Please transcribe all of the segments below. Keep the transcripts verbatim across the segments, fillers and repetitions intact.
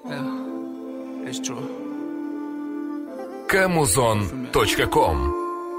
Yeah, it's true. Камузон точка ком.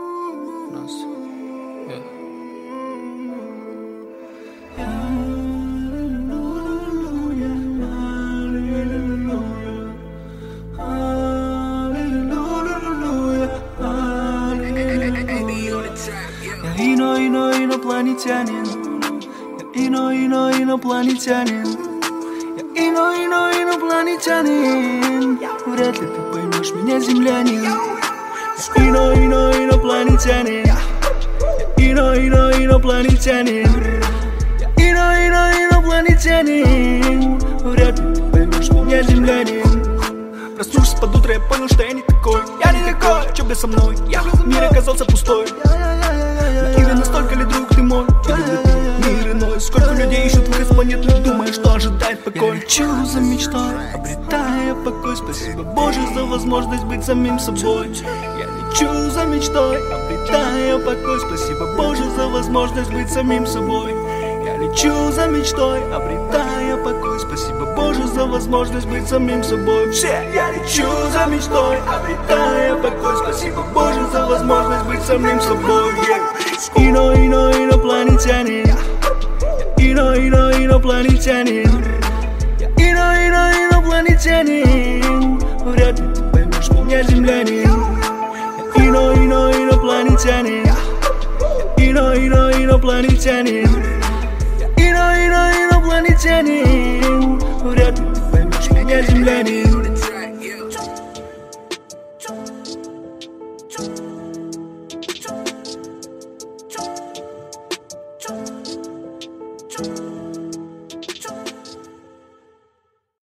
Ино, ино, инопланетянин. Я ино, ино, инопланетянин. Я ино, ино, инопланетянин. Вряд ли ты поймешь меня, землянин. Я ино, ино, инопланетянин. Я ино, ино, инопланетянин. Я ино, ино, инопланетянин. Вряд ли ты поймешь меня, землянин. Проснувшись под утро, я понял, что я не такой. Я не такой, чё бы со мной? Я мир оказался пустой. Или настолько ли, друг, ты мой? Или ты мир иной? Сколько людей ищут выход с планеты, думая, что ожидает покой. Я лечу за мечтой, обретая покой. Спасибо, Боже, за возможность быть самим собой. Я лечу за мечтой, обретая покой. Спасибо, Боже, за возможность быть самим собой. Я лечу за мечтой, обретая покой. Спасибо, Боже, за возможность быть самим собой. Все, я лечу за мечтой, обретая покой. Спасибо, Боже, за возможность быть самим собой. Ино, ино, инопланетянин. Ино, ино, инопланетянин. Ино, ино, инопланетянин. Вряд ли ты поймешь меня, землянин. Ино, ино, инопланетянин. Ино, ино, инопланетянин. Ино, ино, инопланетянин.